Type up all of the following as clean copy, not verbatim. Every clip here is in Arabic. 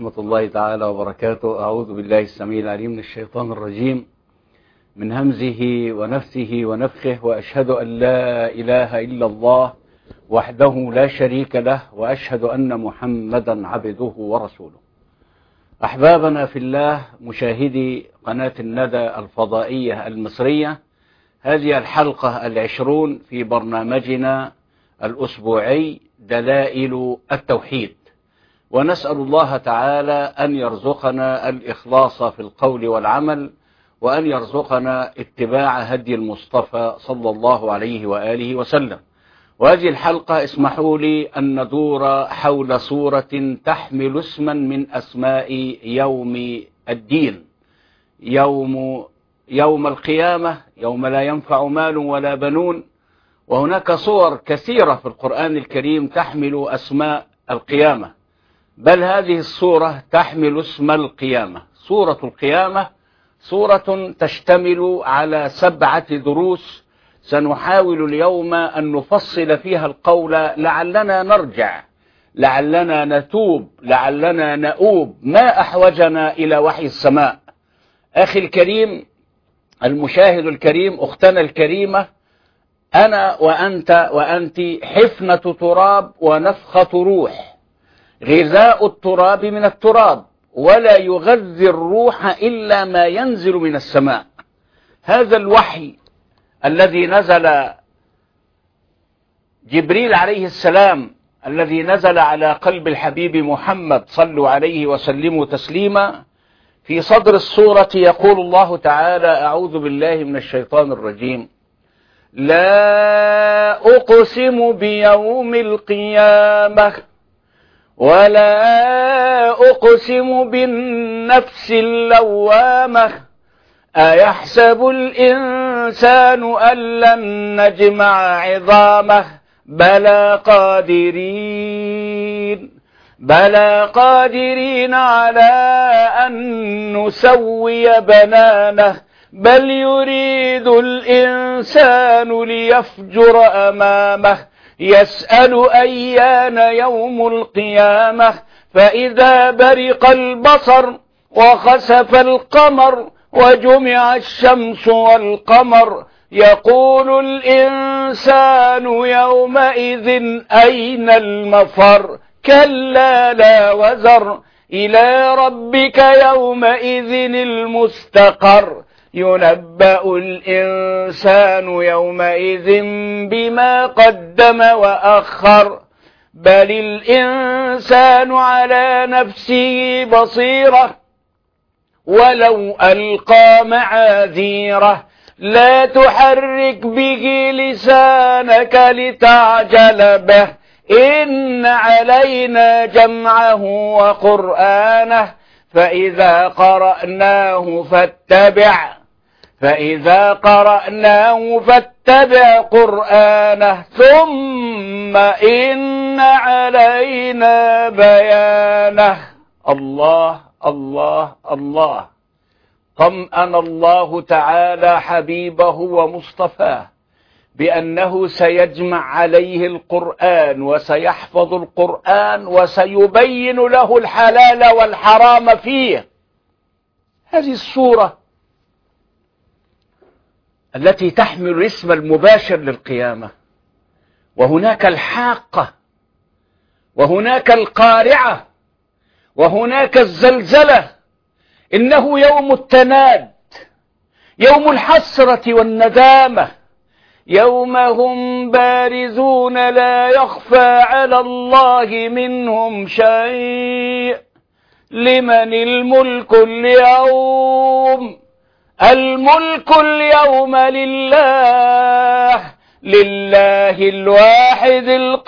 ورحمة الله تعالى وبركاته. أعوذ بالله السميع العليم من الشيطان الرجيم من همزه ونفثه ونفخه، وأشهد أن لا إله إلا الله وحده لا شريك له، وأشهد أن محمدا عبده ورسوله. أحبابنا في الله، مشاهدي قناة الندى الفضائية المصرية، هذه الحلقة 20 في برنامجنا الأسبوعي دلائل التوحيد، ونسأل الله تعالى أن يرزقنا الإخلاص في القول والعمل، وأن يرزقنا اتباع هدي المصطفى صلى الله عليه وآله وسلم. وهذه الحلقة اسمحوا لي أن ندور حول سورة تحمل اسما من أسماء يوم الدين، يوم القيامة، يوم لا ينفع مال ولا بنون. وهناك صور كثيرة في القرآن الكريم تحمل أسماء القيامة، بل هذه السورة تحمل اسم القيامة. سورة القيامة سورة تشتمل على 7 دروس، سنحاول اليوم أن نفصل فيها القول، لعلنا نرجع، لعلنا نتوب، لعلنا نؤوب. ما أحوجنا إلى وحي السماء؟ أخي الكريم، المشاهد الكريم، أختنا الكريمة، أنا وأنت وأنت حفنة تراب ونفخة روح، غذاء التراب من التراب، ولا يغذي الروح إلا ما ينزل من السماء. هذا الوحي الذي نزل جبريل عليه السلام، الذي نزل على قلب الحبيب محمد، صلوا عليه وسلموا تسليما. في صدر السورة يقول الله تعالى: أعوذ بالله من الشيطان الرجيم: لا أقسم بيوم القيامة ولا أقسم بالنفس اللوامة أيحسب الإنسان أن لن نجمع عظامه بلى قادرين على أن نسوي بنانه بل يريد الإنسان ليفجر أمامه يسأل أيان يوم القيامة فإذا برق البصر وخسف القمر وجمع الشمس والقمر يقول الإنسان يومئذ أين المفر كلا لا وزر إلى ربك يومئذ المستقر ينبأ الإنسان يومئذ بما قدم وأخر بل الإنسان على نفسه بصيرة ولو ألقى معاذيره لا تحرك به لسانك لتعجل به إن علينا جمعه وقرآنه فإذا قرأناه فاتبع قرآنه ثم إن علينا بيانه. الله الله الله. طمأن الله تعالى حبيبه ومصطفاه بأنه سيجمع عليه القرآن وسيحفظ القرآن وسيبين له الحلال والحرام فيه. هذه السورة التي تحمل الاسم المباشر للقيامة، وهناك الحاقة، وهناك القارعة، وهناك الزلزلة. إنه يوم التناد، يوم الحسرة والندامة، يوم هم بارزون لا يخفى على الله منهم شيء. لمن الملك اليوم؟ الملك اليوم لله الواحد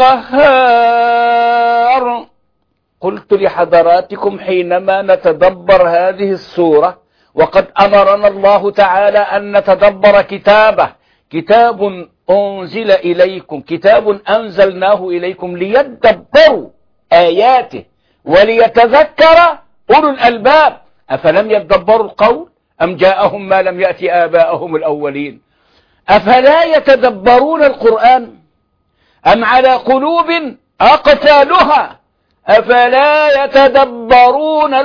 القهار. قلت لحضراتكم حينما نتدبر هذه السورة، وقد أمرنا الله تعالى أن نتدبر كتابه، كتاب أنزل إليكم، كتاب أنزلناه إليكم ليدبروا آياته وليتذكر أولو الألباب. أفلم يدبروا القول أم جاءهم ما لم يأت آباءهم الأولين؟ أفلا يتدبرون القرآن أم على قلوب أقفالها أفلا يتدبرون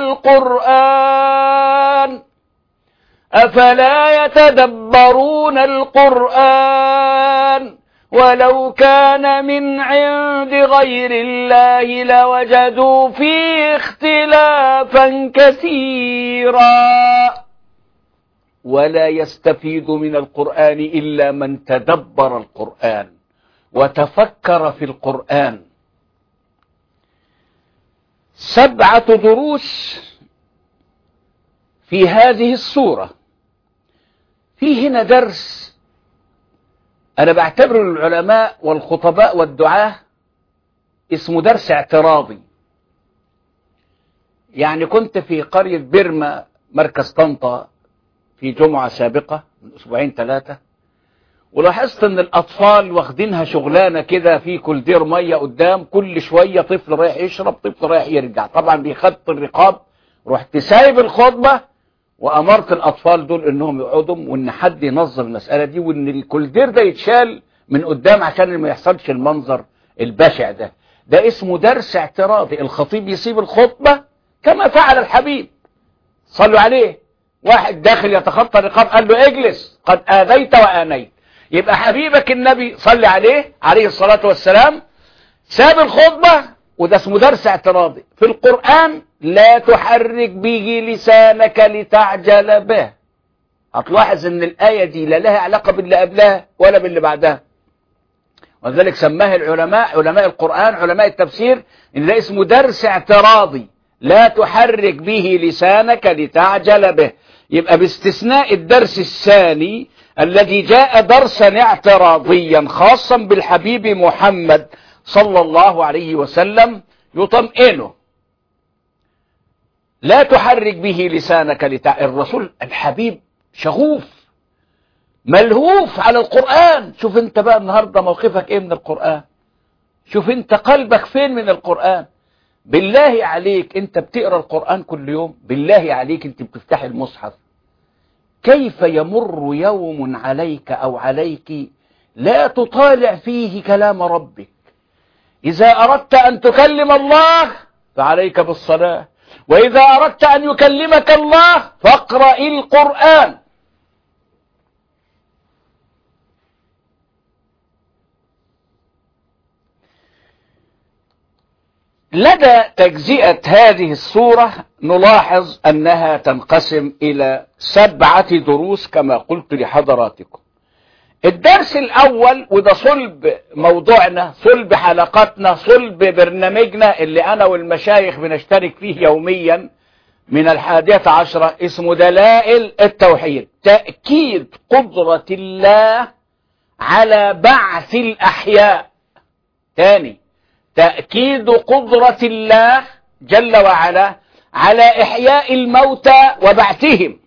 القرآن أفلا يتدبرون القرآن ولو كان من عند غير الله لوجدوا فيه اختلافا كثيرا ولا يستفيد من القرآن إلا من تدبر القرآن وتفكر في القرآن. 7 دروس في هذه السورة. في هنا درس أنا بعتبره للعلماء والخطباء والدعاة اسمه درس اعتراضي. يعني كنت في قرية بيرما مركز طنطا في جمعة سابقة من 2-3 ولاحظت ان الاطفال واخدينها شغلانة كده في كولدير مية قدام، كل شوية طفل رايح يشرب طفل رايح يرجع، طبعا بيخط الرقاب. رحت سايب الخطبة وامرت الاطفال دول انهم يقعدوا وان حد ينظم المسألة دي وان الكولدير ده يتشال من قدام عشان ما يحصلش المنظر البشع ده. ده اسمه درس اعتراضي. الخطيب يسيب الخطبة كما فعل الحبيب صلوا عليه. واحد داخل يتخطى الرقاب قال له اجلس قد آذيت وآنيت. يبقى حبيبك النبي صلي عليه عليه الصلاة والسلام ساب الخطبة، وده اسمه درس اعتراضي. في القرآن لا تحرك به لسانك لتعجل به. هتلاحظ ان الآية دي لا لها علاقة باللي قبلها ولا باللي بعدها، ولذلك سماها العلماء علماء القرآن علماء التفسير ان ده اسمه درس اعتراضي. لا تحرك به لسانك لتعجل به. يبقى باستثناء الدرس الثاني الذي جاء درسا اعتراضيا خاصا بالحبيب محمد صلى الله عليه وسلم يطمئنه. لا تحرك به لسانك الرسول الحبيب شغوف ملهوف على القرآن. شوف انت بقى النهاردة موقفك ايه من القرآن، شوف انت قلبك فين من القرآن. بالله عليك انت بتقرأ القرآن كل يوم؟ بالله عليك انت بتفتح المصحف كيف يمر يوم عليك أو عليك لا تطالع فيه كلام ربك؟ إذا أردت أن تكلم الله فعليك بالصلاة، وإذا أردت أن يكلمك الله فاقرأ القرآن. لدى تجزئة هذه السورة نلاحظ أنها تنقسم إلى 7 دروس كما قلت لحضراتكم. الدرس الأول وده صلب موضوعنا صلب حلقاتنا صلب برنامجنا اللي أنا والمشايخ بنشترك فيه يوميا من 11 اسمه دلائل التوحيد، تأكيد قدرة الله على بعث الأحياء. تاني، تأكيد قدرة الله جل وعلا على إحياء الموتى وبعثهم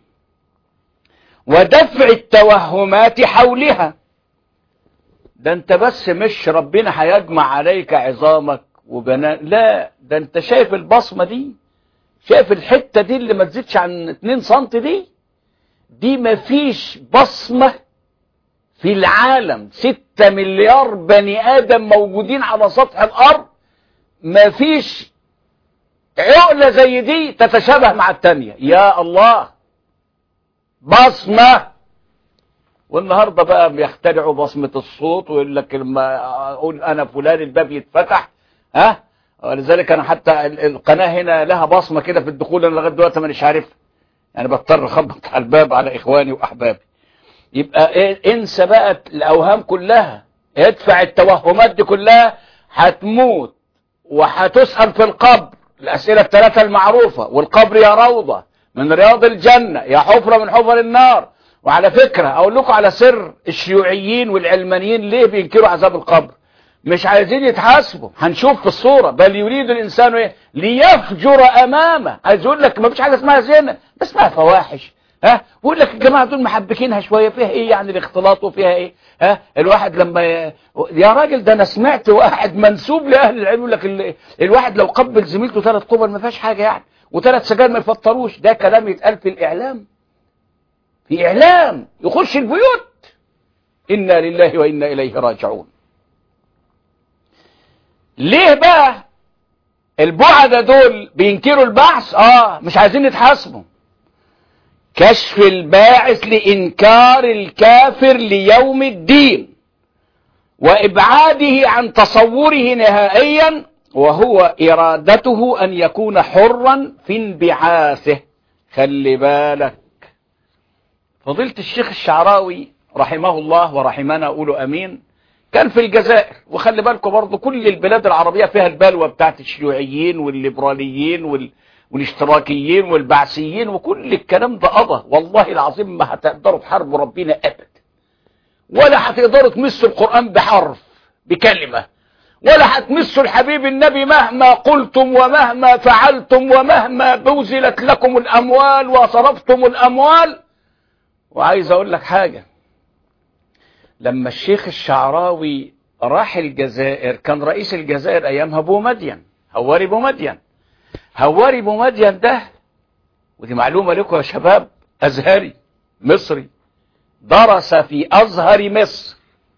ودفع التوهمات حولها. ده انت بس مش ربنا هيجمع عليك عظامك وبنان، لا ده انت شايف البصمة دي، شايف الحتة دي اللي ما تزيدش عن 2 سنتي دي مفيش بصمة في العالم. 6 مليار بني آدم موجودين على سطح الأرض، مفيش عقلة زي دي تتشابه مع التانية. يا الله بصمة. والنهاردة بقى بيخترعوا بصمة الصوت ويقول لك لما أقول أنا فلان الباب يتفتح. ولذلك أنا حتى القناة هنا لها بصمة كده في الدخول، أنا لغاية دلوقتي مانيش عارفها، يعني بضطر أخبط على الباب على إخواني وأحبابي. يبقى انسى بقى الأوهام كلها، ادفع التوهمات دي كلها. هتموت وهتسأل في القبر الأسئلة ال3 المعروفة، والقبر يا روضة من رياض الجنة يا حفرة من حفر النار. وعلى فكرة أقول لكم على سر، الشيوعيين والعلمانيين ليه بينكروا عذاب القبر؟ مش عايزين يتحاسبوا. هنشوف في الصورة بل يريد الإنسان ايه ليفجر أمامه. عايز يقول لك ما فيش حاجة اسمها زنا، بس اسمها فواحش. بقول لك الجماعة دول محبكينها شوية، فيها ايه يعني الاختلاط وفيها ايه؟ الواحد لما يا راجل ده انا سمعت واحد منسوب لأهل العلم يقول لك الواحد لو قبل زميلته 3 قبل ما فيهاش حاجة يعني، و3 سجاير ما يفطروش. ده كلام يتقال في الإعلام، في إعلام يخش البيوت. إنا لله وإنا إليه راجعون. ليه بقى البعدة دول بينكروا البعث، مش عايزين يتحاسبوا. كشف الباعث لإنكار الكافر ليوم الدين وإبعاده عن تصوره نهائيا، وهو إرادته أن يكون حرا في انبعاثه. خلي بالك، فضيلة الشيخ الشعراوي رحمه الله ورحمنا قولوا أمين كان في الجزائر. وخلي بالكم برضو كل البلاد العربية فيها البلوى بتاعت الشيوعيين والليبراليين والاشتراكيين والبعثيين وكل الكلام ده قضى. والله العظيم ما هتقدروا تحاربوا ربنا أبدا، ولا هتقدروا تمسوا القرآن بحرف بكلمة، ولا هتمسوا الحبيب النبي مهما قلتم ومهما فعلتم ومهما بوزلت لكم الأموال وصرفتم الأموال. وعايز أقول لك حاجة، لما الشيخ الشعراوي راح الجزائر كان رئيس الجزائر أيامها بومدين، هواري بومدين. هواري بومدين ده، ودي معلومة لكم يا شباب، أزهري مصري، درس في أزهر مصر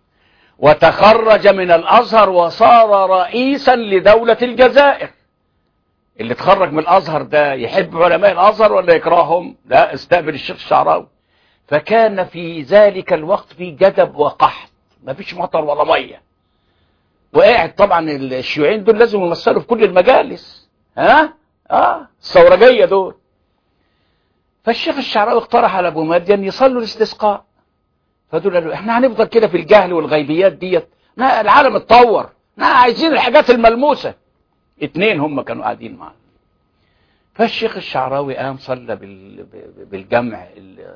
وتخرج من الأزهر وصار رئيسا لدولة الجزائر. اللي تخرج من الأزهر ده يحب علماء الأزهر ولا يكرههم؟ لا، استقبل الشيخ الشعراوي. فكان في ذلك الوقت في جدب وقحط، ما فيش مطر ولا مية، وقاعد طبعا الشيوعيين دول لازم يمثلوا في كل المجالس، الثورجية دول. فالشيخ الشعراوي اقترح على ابو مدين يصلوا الاستسقاء. فدول قالوا احنا هنفضل كده في الجهل والغيبيات ديت؟ العالم اتطور، عايزين الحاجات الملموسة. 2 هم كانوا قاعدين معاه. فالشيخ الشعراوي قام صلى بالجمع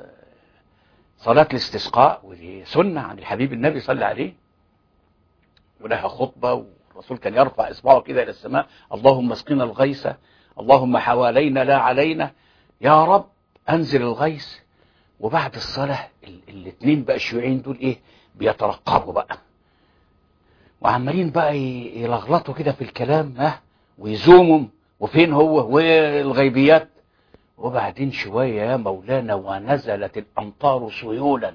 صلاة الاستسقاء، ودي سنة عن الحبيب النبي صلى عليه، ولها خطبة، والرسول كان يرفع إصبعه كده إلى السماء: اللهم اسقنا الغيث، اللهم حوالينا لا علينا، يا رب أنزل الغيث. وبعد الصلاة الاثنين بقى الشيوعيين دول بيترقبوا بقى، وعمالين بقى يلغلطوا كده في الكلام، ويزوموا وفين هو والغيبيات. وبعدين شوية يا مولانا ونزلت الأمطار سيولا.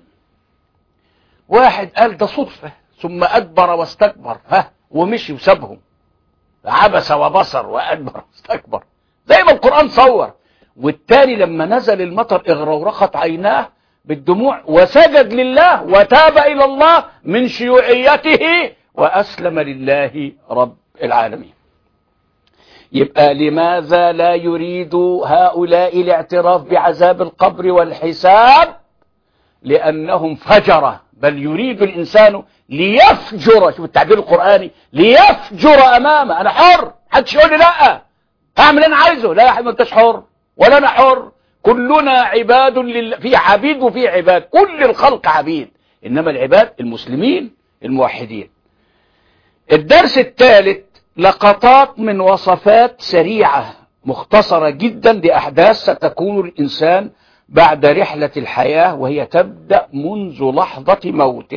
واحد قال ده صدفة، ثم أدبر واستكبر، ومشي وسابهم، عبس وبصر وأدبر واستكبر زي ما القرآن صور. والتاني لما نزل المطر اغرورقت عيناه بالدموع وسجد لله وتاب إلى الله من شيوعيته وأسلم لله رب العالمين. يبقى لماذا لا يريد هؤلاء الاعتراف بعذاب القبر والحساب؟ لأنهم فجرة، بل يريد الإنسان ليفجر. شوف التعبير القرآني، ليفجر أمامه. أنا حر، محدش يقول لي لا، أعمل اللي أنا عايزه. لا يا حبيبي، ما أنتش حر ولا أنا حر، كلنا عباد لله. في عبيد وفي عباد، كل الخلق عبيد، إنما العباد المسلمين الموحدين. الدرس الثالث لقطات من وصفات سريعة مختصرة جدا لأحداث ستكون الإنسان بعد رحلة الحياة، وهي تبدأ منذ لحظة موته.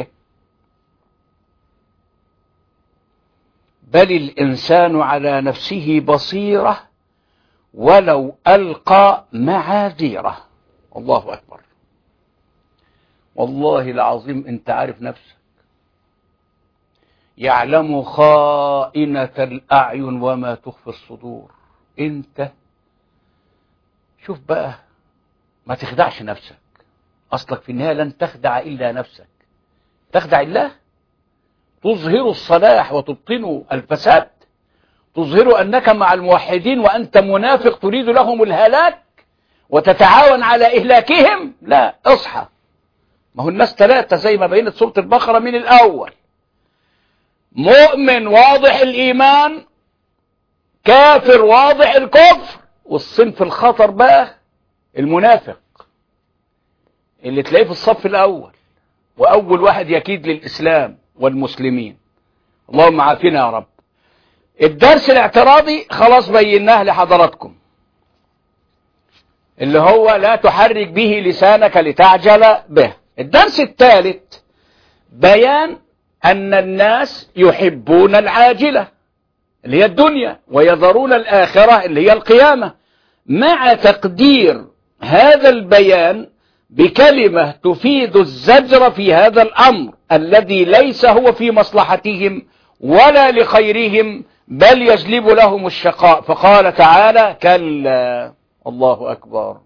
بل الإنسان على نفسه بصيرة ولو ألقى معاذيره. الله أكبر. والله العظيم أنت عارف نفسك، يعلم خائنة الأعين وما تخفي الصدور. أنت شوف بقى، ما تخدعش نفسك، أصلك في النهاية لن تخدع إلا نفسك. تخدع الله؟ تظهر الصلاح وتبطن الفساد، تظهر أنك مع الموحدين وأنت منافق تريد لهم الهلاك وتتعاون على إهلاكهم. لا، اصحى. ما هو الناس 3 زي ما بينت سورة البقرة من الأول: مؤمن واضح الإيمان، كافر واضح الكفر، والصنف الخطر بقى المنافق اللي تلاقيه في الصف الأول وأول واحد يكيد للإسلام والمسلمين. اللهم عافنا يا رب. الدرس الاعتراضي خلاص بيناه لحضراتكم، اللي هو لا تحرك به لسانك لتعجل به. الدرس الثالث بيان أن الناس يحبون العاجلة اللي هي الدنيا ويذرون الآخرة اللي هي القيامة، مع تقدير هذا البيان بكلمة تفيد الزجر في هذا الأمر الذي ليس هو في مصلحتهم ولا لخيرهم، بل يجلب لهم الشقاء. فقال تعالى كلا، الله أكبر،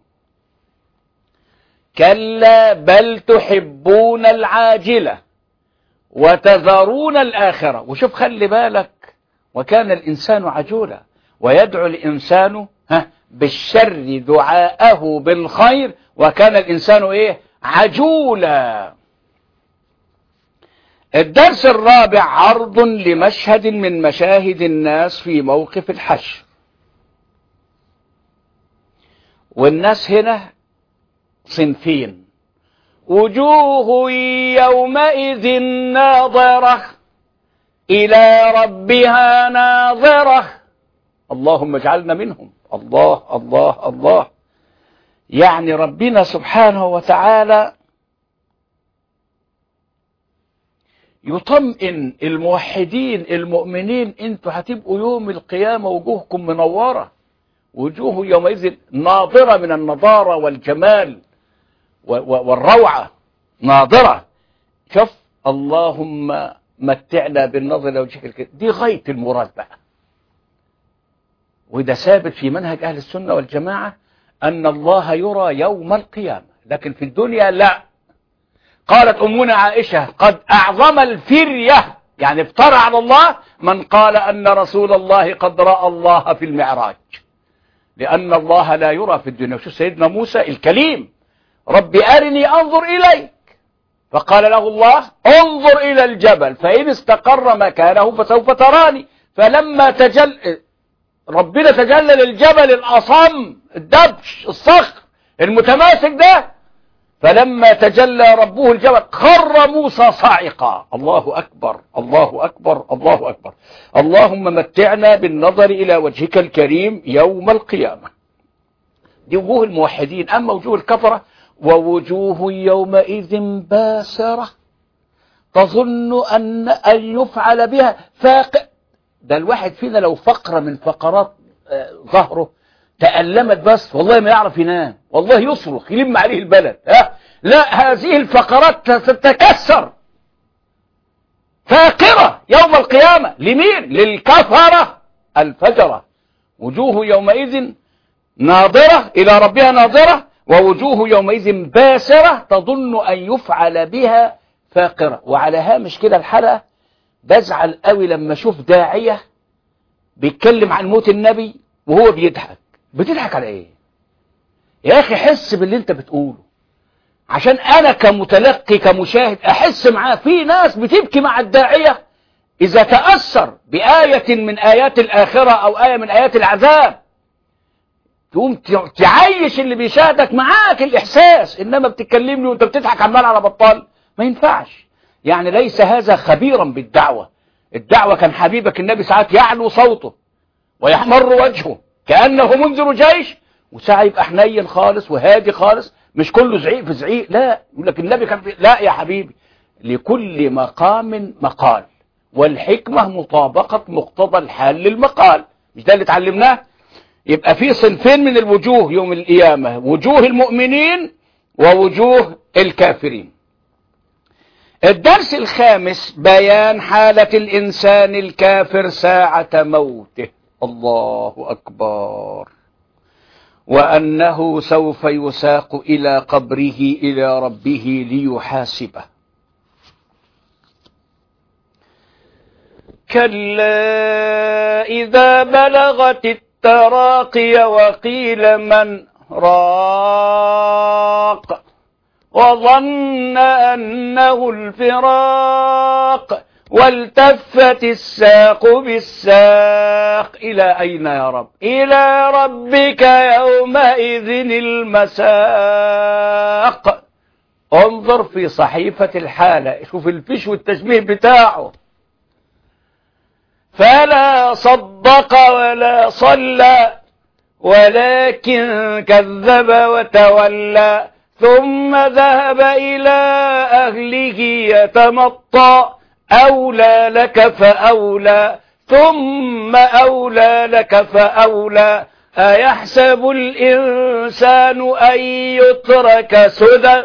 كلا بل تحبون العاجلة وتذرون الآخرة. وشوف خلي بالك، وكان الإنسان عجولا ويدعو الإنسان بالشر دعاءه بالخير، وكان الإنسان إيه؟ عجولا. الدرس الرابع عرض لمشهد من مشاهد الناس في موقف الحشر. والناس هنا صنفين: وجوه يومئذ ناظرة إلى ربها ناظرة. اللهم اجعلنا منهم. الله الله الله. يعني ربنا سبحانه وتعالى يطمئن الموحدين المؤمنين: انتوا هتبقوا يوم القيامة وجوهكم منورة، وجوه يومئذ ناظرة من النضارة والجمال والروعة، ناظرة. شوف، اللهم متعنا بالنظر لوجهك الكريم، دي غاية المراد بقى. وده ثابت في منهج أهل السنة والجماعة أن الله يرى يوم القيامة، لكن في الدنيا لا. قالت أمنا عائشة: قد أعظم الفرية، يعني افترى على الله، من قال أن رسول الله قد رأى الله في المعراج، لأن الله لا يرى في الدنيا. وشو سيدنا موسى الكليم: ربي أرني أنظر إليك، فقال له الله: انظر إلى الجبل فإن استقر مكانه فسوف تراني. فلما ربنا تجلى للجبل الأصم الدبش الصخر المتماسك ده، فلما تجلى ربه الجبل خر موسى صاعقا. الله أكبر الله أكبر الله أكبر. اللهم متعنا بالنظر إلى وجهك الكريم يوم القيامة. دي وجوه الموحدين. أما وجوه الكفرة: ووجوه يومئذ باسرة تظن أن يفعل بها فاقع. ده الواحد فينا لو فقرة من فقرات ظهره تألمت بس والله ما يعرف ينام، والله يصرخ يلم عليه البلد. لا، هذه الفقرات تتكسر فاقرة يوم القيامة. لمين؟ للكفرة الفجرة. وجوه يومئذ ناظرة إلى ربها ناظرة، ووجوه يومئذ باسرة تظن أن يفعل بها فاقرة. وعلى هامش كده الحلقة، بزعل قوي لما اشوف داعية بيتكلم عن موت النبي وهو بيضحك. بتضحك على ايه يا اخي؟ حس باللي انت بتقوله عشان انا كمتلقي كمشاهد احس معاه. في ناس بتبكي مع الداعية اذا تأثر بآية من آيات الآخرة او آية من آيات العذاب، تقوم تعيش اللي بيشاهدك معاك الإحساس. إنما بتتكلمني وانت بتضحك عمال على بطال، ما ينفعش. يعني ليس هذا خبيرا بالدعوة. الدعوة كان حبيبك النبي ساعات يعلو صوته ويحمر وجهه كأنه منذر جيش، وساعة يبقى حنين خالص وهادي خالص، مش كله زعيق في زعيق. لا، يقول لك النبي كان لا يا حبيبي، لكل مقام مقال، والحكمة مطابقة مقتضى الحال للمقال. مش ده اللي اتعلمناه؟ يبقى في صنفين من الوجوه يوم القيامة: وجوه المؤمنين ووجوه الكافرين. الدرس الخامس: بيان حالة الإنسان الكافر ساعة موته. الله أكبر. وأنه سوف يساق إلى قبره إلى ربه ليحاسبه. كلا إذا بلغت التراقي وقيل من راق وظن أنه الفراق والتفت الساق بالساق. إلى أين يا رب؟ إلى ربك يومئذ المساق. انظر في صحيفة الحالة، شوف الفيش والتشبيه بتاعه: فلا صدق ولا صلى ولكن كذب وتولى ثم ذهب إلى أهله يتمطى أولى لك فأولى ثم أولى لك فأولى أيحسب الإنسان أن يترك سدى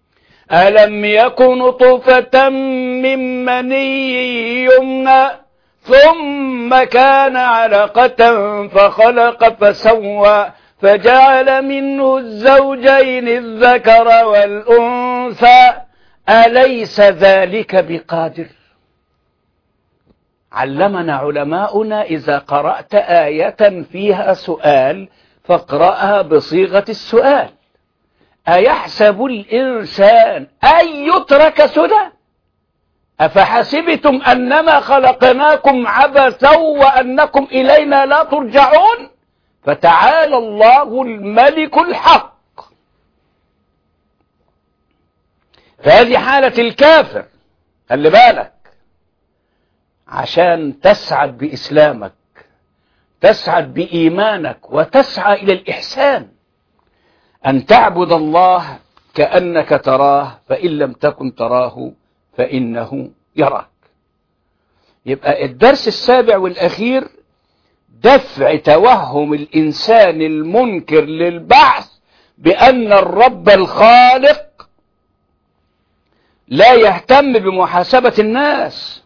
ألم يكن طفة من مني يمنى ثم كان علقة فخلق فسوى فجعل منه الزوجين الذكر والأنثى أليس ذلك بقادر. علمنا علماؤنا إذا قرأت آية فيها سؤال فاقرأها بصيغة السؤال. أيحسب الإنسان أن يترك سدى أفحسبتم أنما خلقناكم عبثا وأنكم إلينا لا ترجعون فتعالى الله الملك الحق. فهذه حالة الكافر. خلي بالك عشان تسعد بإسلامك، تسعد بإيمانك، وتسعى إلى الإحسان، أن تعبد الله كأنك تراه، فإن لم تكن تراه فإنه يراك. يبقى الدرس السابع والأخير دفع توهم الإنسان المنكر للبعث بأن الرب الخالق لا يهتم بمحاسبة الناس،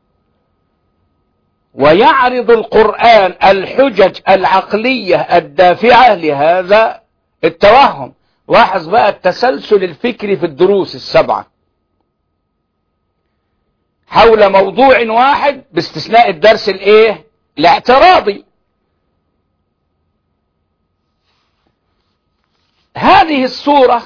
ويعرض القرآن الحجج العقلية الدافعة لهذا التوهم. لاحظ بقى التسلسل الفكري في الدروس السبعة حول موضوع واحد باستثناء الدرس الاعتراضي. هذه الصورة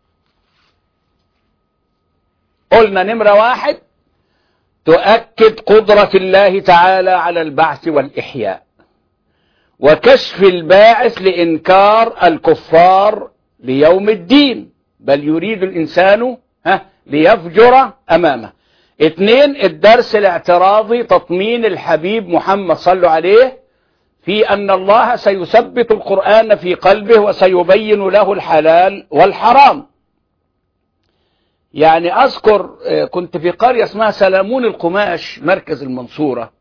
قلنا نمرة واحد تؤكد قدرة الله تعالى على البعث والإحياء وكشف الباعث لإنكار الكفار ليوم الدين، بل يريد الإنسان ليفجر أمامه. 2 الدرس الاعتراضي تطمين الحبيب محمد صلى عليه في أن الله سيثبت القرآن في قلبه وسيبين له الحلال والحرام. يعني أذكر كنت في قرية اسمها سلامون القماش مركز المنصورة،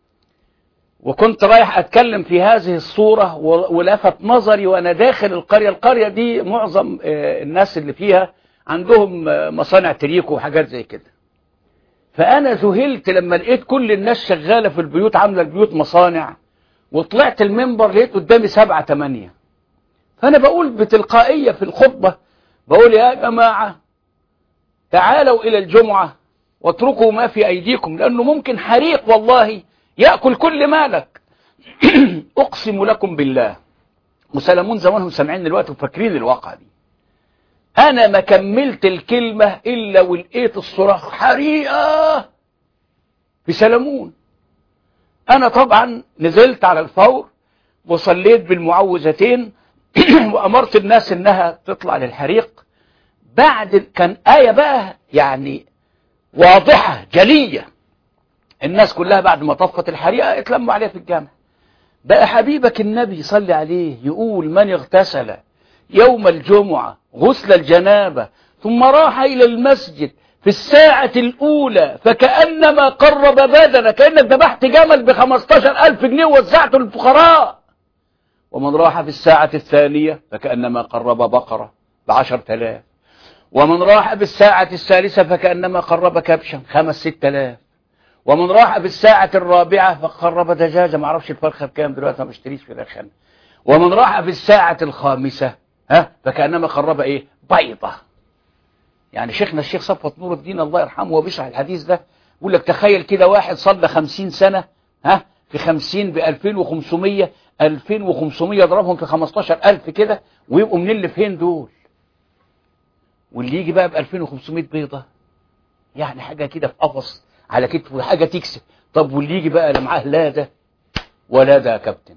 وكنت رايح أتكلم في هذه الصورة ولفت نظري وأنا داخل القرية دي معظم الناس اللي فيها عندهم مصانع تريكو وحاجات زي كده. فأنا ذهلت لما لقيت كل الناس شغالة في البيوت عاملة البيوت مصانع، وطلعت المنبر لقيت قدامي 7 8. فأنا بقول بتلقائية في الخطبة، بقول يا جماعة تعالوا إلى الجمعة واتركوا ما في أيديكم، لأنه ممكن حريق والله يأكل كل مالك. أقسم لكم بالله، مسلمون زمانهم سامعين الوقت وفاكرين الواقع دي. أنا ما كملت الكلمة إلا ولقيت الصراخ حريقة في سلمون. أنا طبعا نزلت على الفور وصليت بالمعوذتين وأمرت الناس إنها تطلع للحريق. بعد كان آية بقى يعني واضحة جلية، الناس كلها بعد ما طفت الحريقة اتلموا عليها في الجامع. بقى حبيبك النبي صلى عليه يقول من اغتسل يوم الجمعة غسل الجنابة ثم راح إلى المسجد في الساعة الأولى فكأنما قرب بدنه، كأنك ذبحت جمل ب15,000 جنيه ووزعته للفقراء. ومن راح في الساعة الثانية فكأنما قرب بقرة ب10,000. ومن راح بالساعة الثالثة فكأنما قرب كبشا 5-6,000. ومن راح بالساعة الرابعة فقرب دجاجة، ما اعرفش الفرخة بكام دلوقتي، ما بشتريش فراخ. ومن راح في الساعة الخامسة فكأنما قرب بيضة. يعني شيخنا الشيخ صفوت نور الدين الله يرحمه وبيشرح الحديث ده يقول لك تخيل كده واحد صلى 50 سنة في 50 ب2500، 2500 ضربهم في 15,000 كده، ويبقوا من اللي فين دول؟ واللي يجي بقى ب2500 بيضة يعني حاجة كده في قفص على كتفه، حاجة تكسب. طب واللي يجي بقى لا معاه لا ده ولا ده يا كابتن،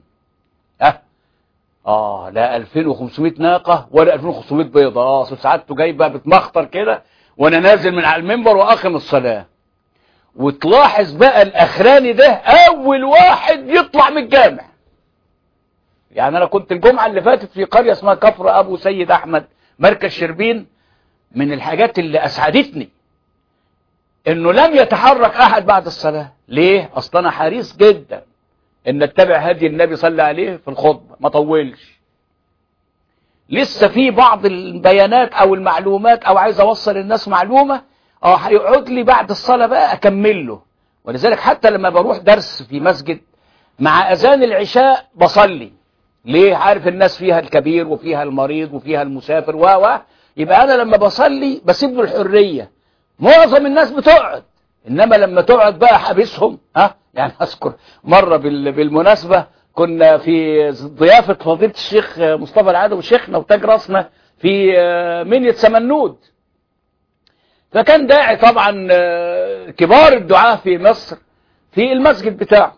لا 2500 ناقة ولا 2500 بيضة. سعادته جاي بقى بتمخطر كده وانا نازل من على المنبر واقم الصلاة. وتلاحظ بقى الاخراني ده اول واحد يطلع من الجامع. يعني انا كنت الجمعة اللي فاتت في قرية اسمها كفر ابو سيد احمد مركز شربين. من الحاجات اللي اسعدتني انه لم يتحرك احد بعد الصلاة. ليه؟ اصلا انا حريص جدا ان اتبع هدي النبي صلى عليه في الخطبة، ما طولش. لسه في بعض البيانات او المعلومات او عايز اوصل الناس معلومة هيقعد لي بعد الصلاة بقى اكمل له. ولذلك حتى لما بروح درس في مسجد مع أذان العشاء بصلي. ليه؟ عارف الناس فيها الكبير وفيها المريض وفيها المسافر يبقى أنا لما بصلي بسيب له الحرية. معظم الناس بتقعد، إنما لما تقعد بقى حابسهم. يعني أذكر مرة بالمناسبة كنا في ضيافة فضيلة الشيخ مصطفى العدوي شيخنا وتاج راسنا في منية سمنود، فكان داعي طبعا كبار الدعاة في مصر في المسجد بتاعه.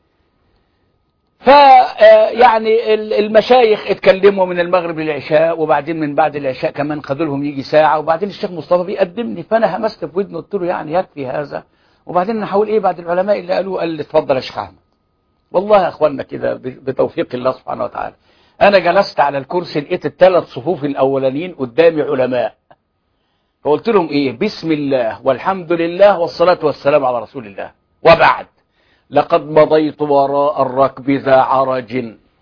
فيعني المشايخ اتكلموا من المغرب للعشاء، وبعدين من بعد العشاء كمان خدوا لهم يجي ساعة، وبعدين الشيخ مصطفى بيقدمني، فأنا همست في ودني قلت له يعني يكفي هذا. وبعدين نحاول ايه بعد العلماء اللي قالوا، قال لي اتفضل يا شيخ احمد. والله يا اخوانا كده بتوفيق الله سبحانه وتعالى انا جلست على الكرسي لقيت الثلاث صفوف الاولانيين قدامي علماء، فقلت لهم ايه، بسم الله والحمد لله والصلاة والسلام على رسول الله، وبعد، لقد مضيت وراء الركب ذا عرج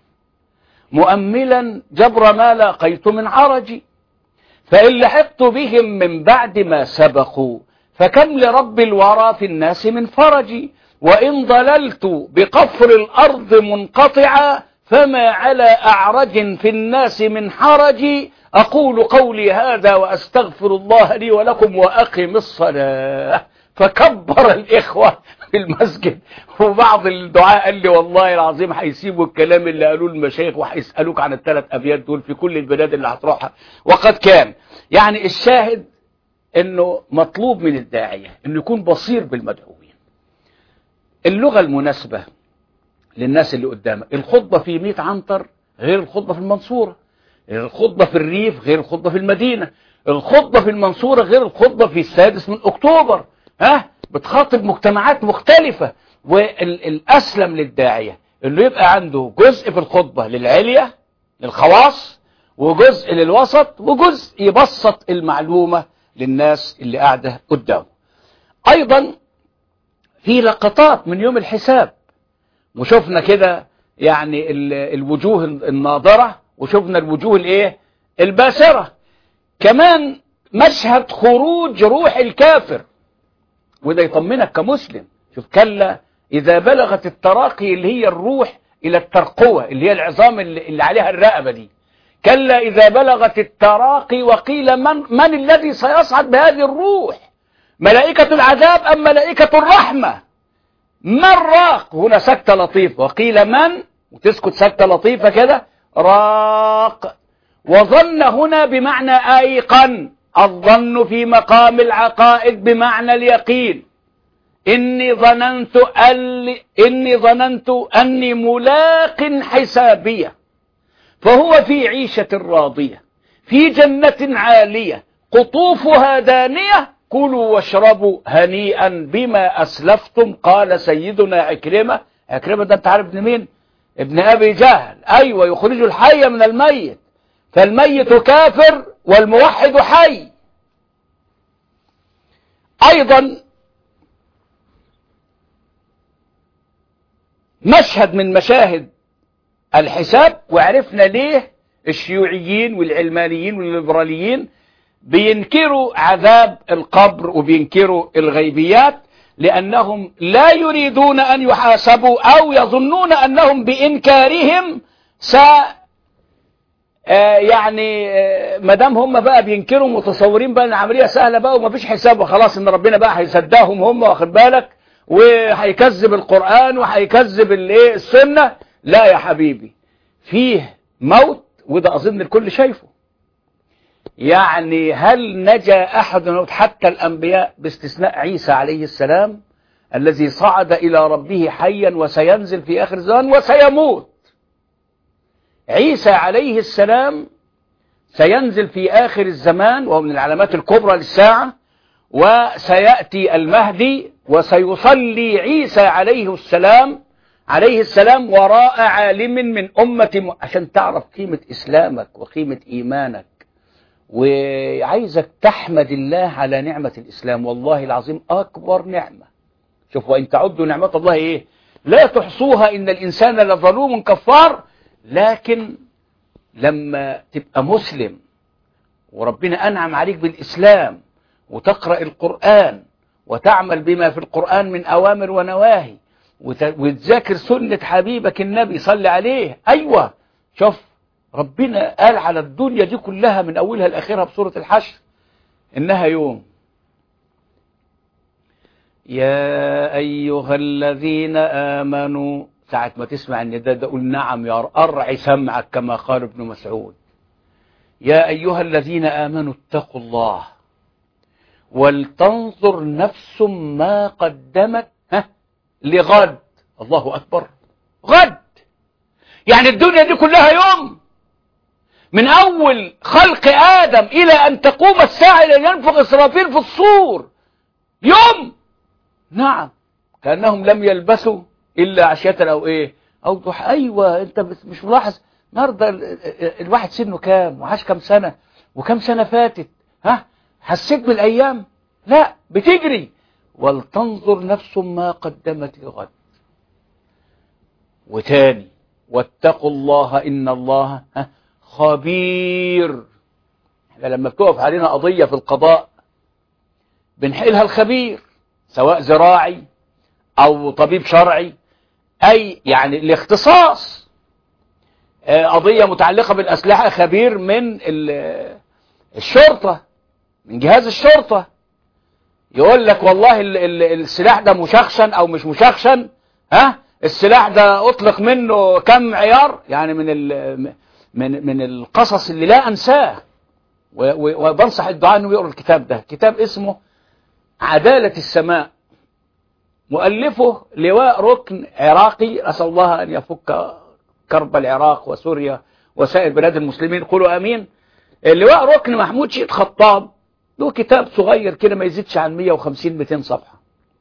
مؤملا جبر ما لاقيت من عرج، فإن لحقت بهم من بعد ما سبقوا فكم لرب الورى في الناس من فرج، وإن ضللت بقفر الأرض منقطعا فما على أعرج في الناس من حرج، أقول قولي هذا وأستغفر الله لي ولكم وأقم الصلاة. فكبر الإخوة في المسجد، وبعض الدعاء قال لي والله العظيم هيسيبوا الكلام اللي قالوه المشايخ وهيسألوك عن الثلاث أبيات دول في كل البلاد اللي هتروحها. وقد كان يعني الشاهد انه مطلوب من الداعية انه يكون بصير بالمدعوين. اللغة المناسبة للناس اللي قدامك، الخطبة في 100 عنتر غير الخطبة في المنصورة، الخطبة في الريف غير الخطبة في المدينة، الخطبة في المنصورة غير الخطبة في 6 أكتوبر. بتخاطب مجتمعات مختلفة. والأسلم للداعية انه يبقى عنده جزء في الخطبة للعلية للخواص، وجزء للوسط، وجزء يبسط المعلومة للناس اللي قاعدة قدامه. أيضا في لقطات من يوم الحساب، وشفنا كده يعني الوجوه الناظرة، وشفنا الوجوه الايه الباسرة. كمان مشهد خروج روح الكافر، وده يطمنك كمسلم. شوف، كلا إذا بلغت التراقي اللي هي الروح إلى الترقوة اللي هي العظام اللي عليها الرقبة دي، كلا إذا بلغت التراقي وقيل من الذي سيصعد بهذه الروح، ملائكة العذاب أم ملائكة الرحمة؟ من راق، هنا سكتة لطيفة، وقيل من، وتسكت سكتة لطيفة كده، راق. وظن هنا بمعنى أيقن، الظن في مقام العقائد بمعنى اليقين. إني ظننت أني ملاق حسابية، فهو في عيشة راضية في جنة عالية قطوفها دانية، كلوا واشربوا هنيئا بما أسلفتم. قال سيدنا عكرمة ده أنت عارف ابن مين؟ ابن أبي جهل. أيوة، يخرج الحي من الميت، فالميت كافر والموحد حي. أيضا مشهد من مشاهد الحساب، وعرفنا ليه الشيوعيين والعلمانيين والليبراليين بينكروا عذاب القبر وبينكروا الغيبيات، لأنهم لا يريدون أن يحاسبوا، أو يظنون أنهم بإنكارهم يعني مدام هم بقى بينكروا متصورين بقى العملية سهلة بقى ومفيش حساب وخلاص، ان ربنا بقى هيصدقهم هم، واخد بالك، وهيكذب القرآن وهيكذب السنة. لا يا حبيبي، فيه موت، وده أظن الكل شايفه. يعني هل نجا أحد حتى الأنبياء باستثناء عيسى عليه السلام الذي صعد إلى ربه حيا وسينزل في آخر الزمان وسيموت؟ عيسى عليه السلام سينزل في آخر الزمان، وهو من العلامات الكبرى للساعة، وسيأتي المهدي وسيصلي عيسى عليه السلام وراء عالم من أمة، عشان تعرف قيمة إسلامك وقيمة إيمانك. وعايزك تحمد الله على نعمة الإسلام، والله العظيم أكبر نعمة. شوف، وإن تعدوا نعمة الله إيه لا تحصوها إن الإنسان لظلوم كفار. لكن لما تبقى مسلم وربنا أنعم عليك بالإسلام، وتقرأ القرآن وتعمل بما في القرآن من أوامر ونواهي وتذاكر سنة حبيبك النبي صلى عليه. أيوة، شوف ربنا قال على الدنيا دي كلها من أولها لآخرها بسورة الحشر إنها يوم. يا أيها الذين آمنوا، ساعة ما تسمع النداء ده قول نعم يا رب، أرعي سمعك كما قال ابن مسعود. يا أيها الذين آمنوا اتقوا الله ولتنظر نفس ما قدمت لغد. الله أكبر، غد يعني الدنيا دي كلها يوم، من أول خلق آدم إلى أن تقوم الساعة إلى أن ينفخ إسرافيل في الصور يوم. نعم، كأنهم لم يلبسوا إلا عشية أو إيه أو ضحى. أيوة، أنت مش ملاحظ النهارده الواحد سنه كام وعاش كام سنة وكام سنة فاتت؟ حسيت بالأيام؟ لا، بتجري. ولتنظر نفس ما قدمت لغد. وتاني واتقوا الله إن الله خبير. احنا لما بتقف علينا قضية في القضاء بنحيلها الخبير، سواء زراعي أو طبيب شرعي، أي يعني الاختصاص. قضية متعلقة بالأسلحة خبير من الشرطة، من جهاز الشرطة، يقول لك والله السلاح ده مشخشن أو مش مشخشن، السلاح ده أطلق منه كم عيار. يعني من القصص اللي لا أنساه، وبنصح الدعاء أنه يقرأ الكتاب ده. كتاب اسمه عدالة السماء، مؤلفه لواء ركن عراقي، أسأل الله أن يفك كرب العراق وسوريا وسائر بلاد المسلمين، قولوا أمين. اللواء ركن محمود شيد خطاب، له كتاب صغير كده ما يزيدش عن 150-200 صفحة.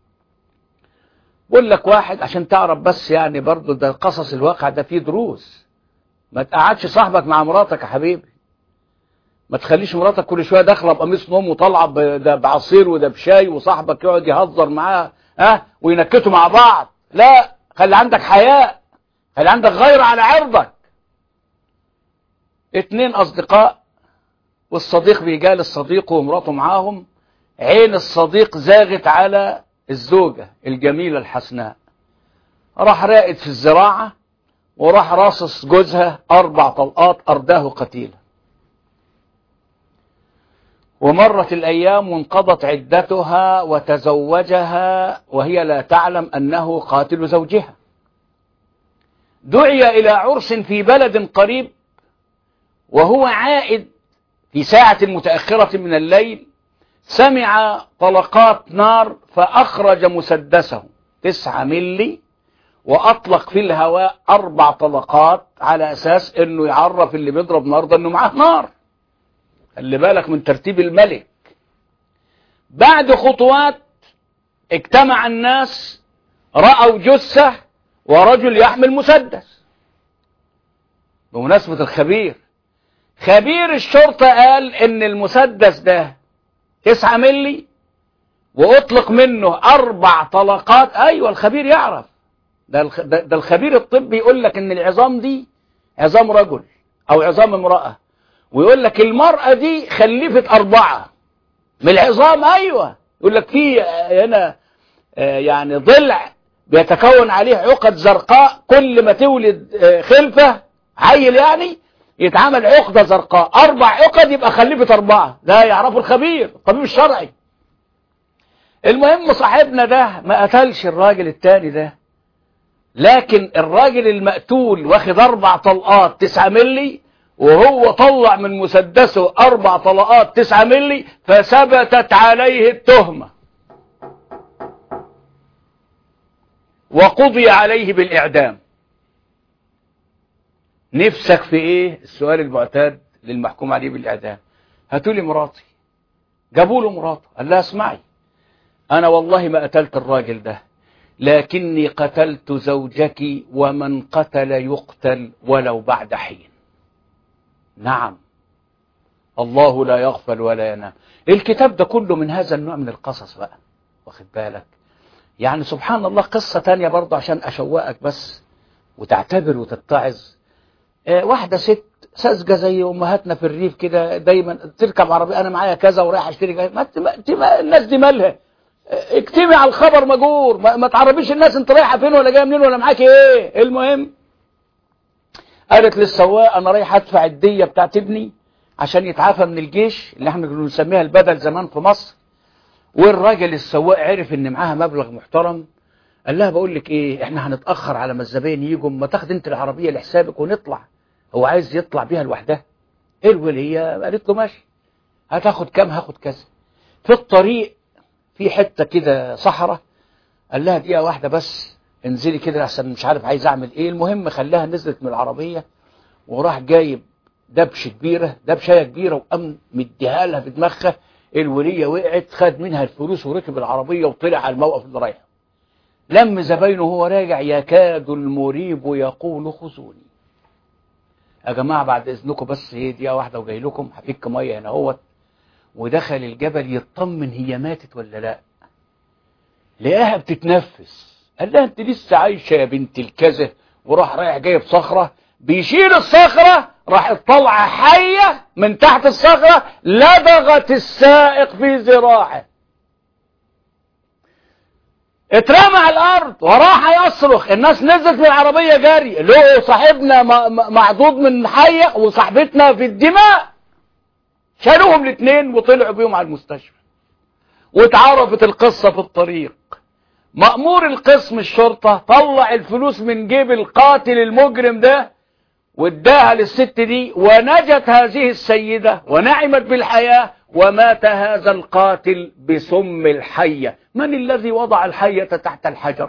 بقول لك واحد عشان تعرف بس، يعني برضو ده قصص الواقع ده فيه دروس. ما تقعدش صاحبك مع مراتك يا حبيبي، ما تخليش مراتك كل شويه داخله بقميص نوم وطالعه ده بعصير وده بشاي، وصاحبك يقعد يهزر معاها وينكتوا مع بعض. لا، خلي عندك حياء، خلي عندك غيرة على عرضك. 2 أصدقاء والصديق بيجالس صديقه ومراته معاهم، عين الصديق زاغت على الزوجة الجميلة الحسناء، راح راقد في الزراعة وراح راصص جوزها 4 طلقات أرداه قتيلا. ومرت الأيام وانقضت عدتها وتزوجها وهي لا تعلم أنه قاتل زوجها. دعي إلى عرس في بلد قريب، وهو عائد في ساعة متأخرة من الليل سمع طلقات نار، فأخرج مسدسه 9 ملي وأطلق في الهواء 4 طلقات على أساس أنه يعرف اللي بيضرب نار ده أنه معاه نار. خلي بالك من ترتيب الملك. بعد خطوات اجتمع الناس، رأوا جثة ورجل يحمل مسدس. بمناسبة الخبير، خبير الشرطة قال ان المسدس ده 9 ملي واطلق منه 4 طلقات. ايوه، الخبير يعرف. ده الخبير الطبي يقول لك ان العظام دي عظام رجل او عظام امرأة، ويقول لك المرأة دي خلفت 4 من العظام. ايوه، يقول لك في هنا يعني ضلع بيتكون عليه عقد زرقاء، كل ما تولد خلفة عيل يعني يتعمل عقدة زرقاء، 4 عقد يبقى خلفت 4. ده يعرفه الخبير الطبيب الشرعي. المهم صاحبنا ده ما قتلش الراجل التاني ده، لكن الراجل المقتول واخد 4 طلقات 9 ملي، وهو طلع من مسدسه 4 طلقات 9 ملي، فثبتت عليه التهمة وقضي عليه بالإعدام. نفسك في ايه؟ السؤال المعتاد للمحكوم عليه بالإعدام، هاتولي مراتي. جابوا له مراته، قال لها اسمعي، انا والله ما قتلت الراجل ده، لكني قتلت زوجك، ومن قتل يقتل ولو بعد حين. نعم، الله لا يغفل ولا ينام. الكتاب ده كله من هذا النوع من القصص بقى، واخد بالك؟ يعني سبحان الله. قصة تانية برضه عشان أشوقك بس وتعتبر وتتعظ. واحدة ست ساذجة زي أمهاتنا في الريف كده، دايما تركب عربية، أنا معايا كذا ورايح أشتري كذا. الناس دي مالها؟ اجتمع الخبر مجور، ما تعرفيش الناس انت رايحه فين ولا جايه منين ولا معاك ايه. المهم قالت للسواق انا رايح ادفع الديه بتاعت ابني عشان يتعافى من الجيش اللي احنا كنا بنسميها البدل زمان في مصر. والراجل السواق عرف ان معاها مبلغ محترم، قال لها بقول لك ايه، احنا هنتاخر على ما الزباين يجوا، ما تاخد انت العربيه لحسابك ونطلع. هو عايز يطلع بيها لوحدها. ايه الوليه؟ قالت له ماشي، هتاخد كام؟ هاخد كذا. في الطريق في حته كده صحراء، قال لها دقيقه واحده بس انزلي كده عشان مش عارف عايز اعمل ايه. المهم خلاها نزلت من العربيه وراح جايب دبشايه كبيره وقام مديها لها في دماغها. الوليه وقعت، خد منها الفلوس وركب العربيه وطلع على الموقف اللي رايحه. لم زباينه وهو راجع يكاد المريب يقول خذوني. يا جماعه بعد اذنكم بس هي دقيقه واحده وجاي لكم، هفك ميه هنا اهوت. ودخل الجبل يطمن هي ماتت ولا لا، لقاها بتتنفس. قال لها انت لسه عايشه يا بنت الكذا. وراح رايح جايب صخره، بيشيل الصخره راحت طالعه حيه من تحت الصخره، لدغت السائق في ذراعه، اترمى على الارض وراح يصرخ. الناس نزلت من العربيه جري، له صاحبنا معضوض من حيه وصاحبتنا في الدماء. شالوهم الاثنين وطلعوا بيهم على المستشفى. واتعرفت القصه في الطريق. مأمور القسم الشرطه طلع الفلوس من جيب القاتل المجرم ده واداها للست دي، ونجت هذه السيده ونعمت بالحياه، ومات هذا القاتل بسم الحيه. من الذي وضع الحيه تحت الحجر؟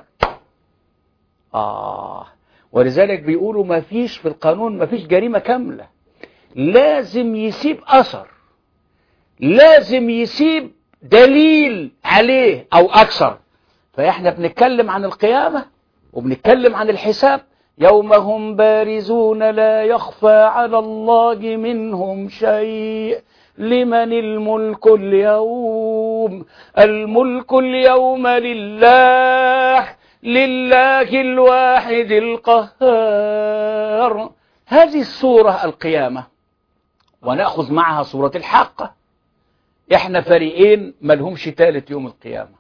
ولذلك بيقولوا ما فيش في القانون، ما فيش جريمه كامله، لازم يسيب اثر، لازم يسيب دليل عليه او اكثر. فاحنا بنتكلم عن القيامه وبنتكلم عن الحساب. يوم هم بارزون لا يخفى على الله منهم شيء، لمن الملك اليوم؟ الملك اليوم لله، لله الواحد القهار. هذه السورة القيامة، ونأخذ معها سورة الحاقة. احنا فريقين ملهمش ثالث يوم القيامة.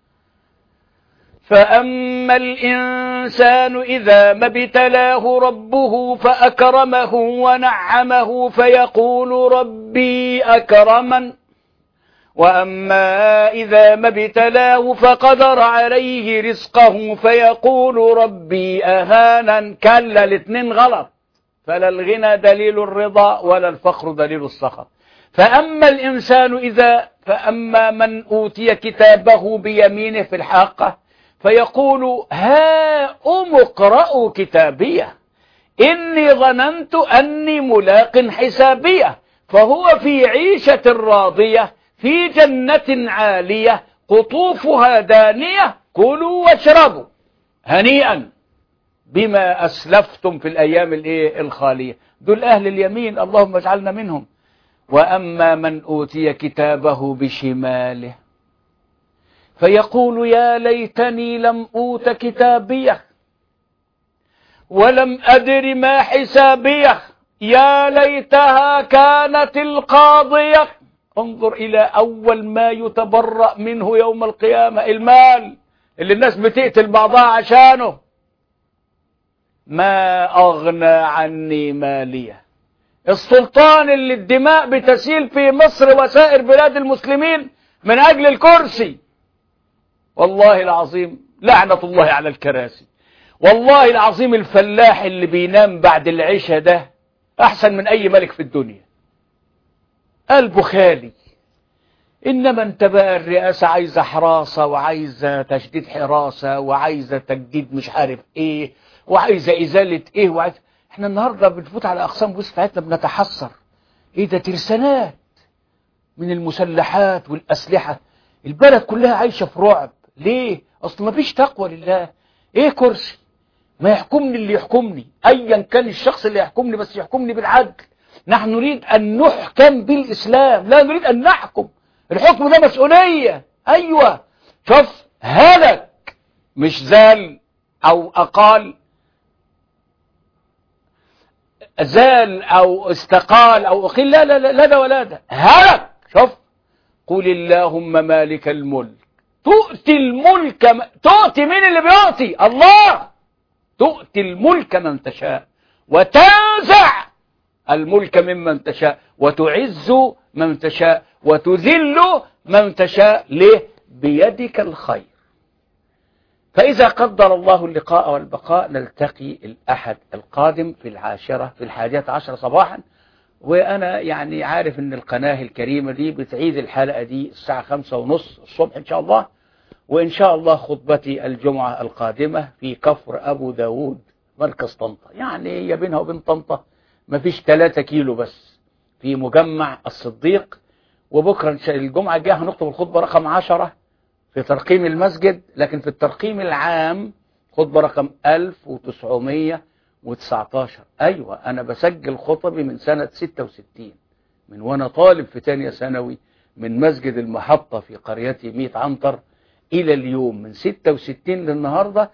فأما الإنسان إذا ما ابتلاه ربه فأكرمه ونعمه فيقول ربي أكرمن، وأما إذا ما ابتلاه فقدر عليه رزقه فيقول ربي أهانن. كلا، الاثنين غلط. فلا الغنى دليل الرضا ولا الفقر دليل السخط. فأما الإنسان فأما من أوتي كتابه بيمينه في الحاقة فيقول هاؤم اقرءوا كتابيه إني ظننت أني ملاق حسابيه. فهو في عيشة راضية في جنة عالية قطوفها دانية، كلوا واشربوا هنيئا بما أسلفتم في الأيام الخالية. دول أهل اليمين، اللهم اجعلنا منهم. وأما من أوتي كتابه بشماله فيقول يا ليتني لم أوت كتابيه ولم أدر ما حسابيه، يا ليتها كانت القاضية. انظر إلى أول ما يتبرأ منه يوم القيامة، المال اللي الناس بتقتل بعضها عشانه. ما أغنى عني مالية. السلطان اللي الدماء بتسيل في مصر وسائر بلاد المسلمين من أجل الكرسي، والله العظيم لعنة الله على الكراسي. والله العظيم الفلاح اللي بينام بعد العشاء ده أحسن من أي ملك في الدنيا، قلبه خالي. إنما انت بقى الرئاسة عايزة حراسة وعايزة تشديد حراسة وعايزة تجديد مش عارف ايه وعايزة إزالة ايه احنا النهاردة بنفوت على أقسام بوس بتاعتنا بنتحسر. ايه ده؟ ترسانات من المسلحات والأسلحة. البلد كلها عايشة في رعب. ليه؟ أصل ما فيش تقوى لله. ايه كرسي؟ ما يحكمني اللي يحكمني، ايا كان الشخص اللي يحكمني، بس يحكمني بالعدل. نحن نريد أن نحكم بالإسلام، لا نريد أن نحكم. الحكم ده مسؤولية. أيوة، شوف، هلك مش زال أو أقال، زال أو استقال أو أقل، لا لا لا، لا ده ولا ده، هلك. شوف، قل اللهم مالك الملك تؤتي الملك تؤتي مين اللي بيؤتي؟ الله. تؤتي الملك من تشاء وتنزع الملك ممن تشاء وتعز من تشاء وتذل من تشاء. ليه؟ بيدك الخير. فإذا قدر الله اللقاء والبقاء نلتقي الأحد القادم في 11 صباحا. وأنا يعني عارف أن القناة الكريمة دي بتعيد الحلقة دي الساعة 5:30 الصبح إن شاء الله. وإن شاء الله خطبتي الجمعة القادمة في كفر أبو داود مركز طنطا، يعني هي بينها وبين طنطا مفيش 3 كيلو بس، في مجمع الصديق. وبكرة الجمعة الجاية هنخطب الخطبة رقم 10 في ترقيم المسجد، لكن في الترقيم العام خطبة رقم 1919. أيوة، أنا بسجل خطبي من سنة 66 من وأنا طالب في تانية ثانوي من مسجد المحطة في قريتي 100 عنتر إلى اليوم، من 66 للنهاردة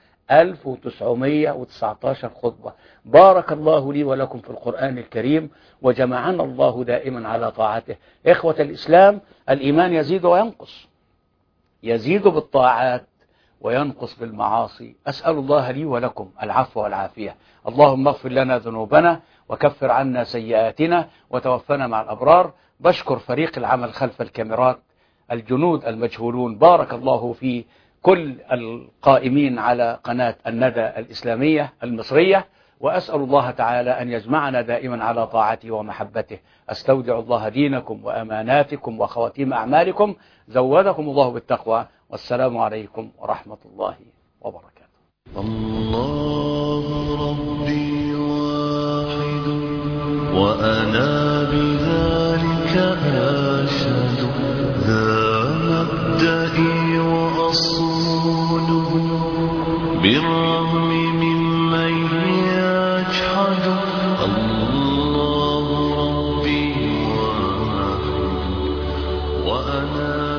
1919 خطبة. بارك الله لي ولكم في القرآن الكريم وجمعنا الله دائما على طاعته. إخوة الإسلام، الإيمان يزيد وينقص، يزيد بالطاعات وينقص بالمعاصي. أسأل الله لي ولكم العفو والعافية. اللهم اغفر لنا ذنوبنا وكفر عنا سيئاتنا وتوفنا مع الأبرار. بشكر فريق العمل خلف الكاميرات، الجنود المجهولون. بارك الله في كل القائمين على قناة الندى الإسلامية المصرية، وأسأل الله تعالى أن يجمعنا دائما على طاعته ومحبته. أستودع الله دينكم وأماناتكم وخواتيم أعمالكم. زودكم الله بالتقوى، والسلام عليكم ورحمة الله وبركاته. الله ربي واحد وأنا بذلك أشهد، ذا مبدئي وأصوله بالرغم ممن يجحد. الله ربي واحد وأنا